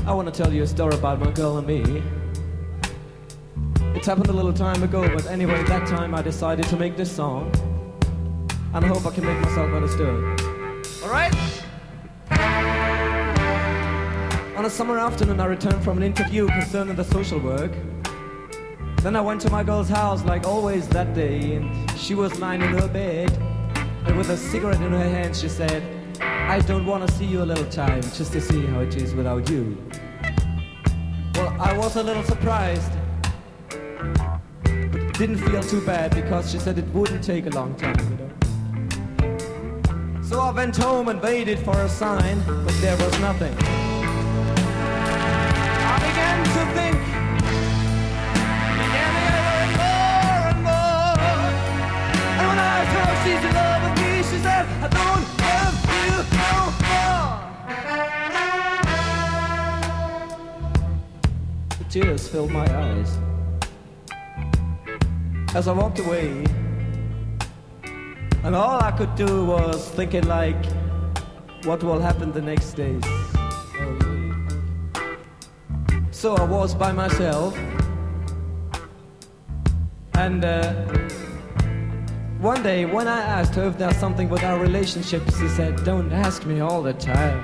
I want to tell you a story about my girl and me. It happened a little time ago, but anyway, that time I decided to make this song. And I hope I can make myself understood. Alright? On a summer afternoon, I returned from an interview concerning the social work. Then I went to my girl's house like always that day, and she was lying in her bed. And with a cigarette in her hand, she said, I don't want to see you a little time, just to see how it is without you. Well, I was a little surprised, but didn't feel too bad because she said it wouldn't take a long time, you know. So I went home and waited for a sign, but there was nothing. I began to think, began to hear more and more. And when I asked her if she's in love with me, she said, I don't love you no more. The tears filled my eyes as I walked away. And all I could do was thinking like, what will happen the next days? Oh, yeah. So I was by myself. And one day when I asked her if there's something with our relationship, she said, don't ask me all the time.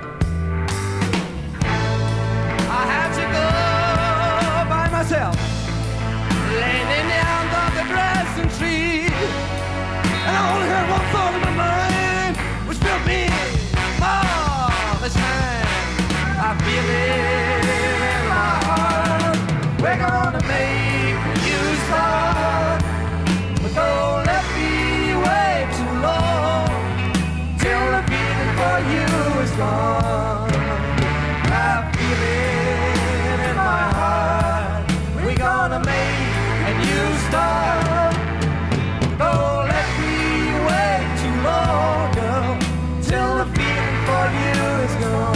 I had to go by myself, laying down under the grass and trees. And I only had one thought in my mind, which filled me all the time. I feel it in my heart. We're gonna make a new start, but don't let me wait too long till the feeling for you is gone. I feel it in my heart. We're gonna make a new start. Don't let too long, girl, till the feeling for you is gone.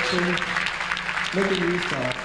to make a new song.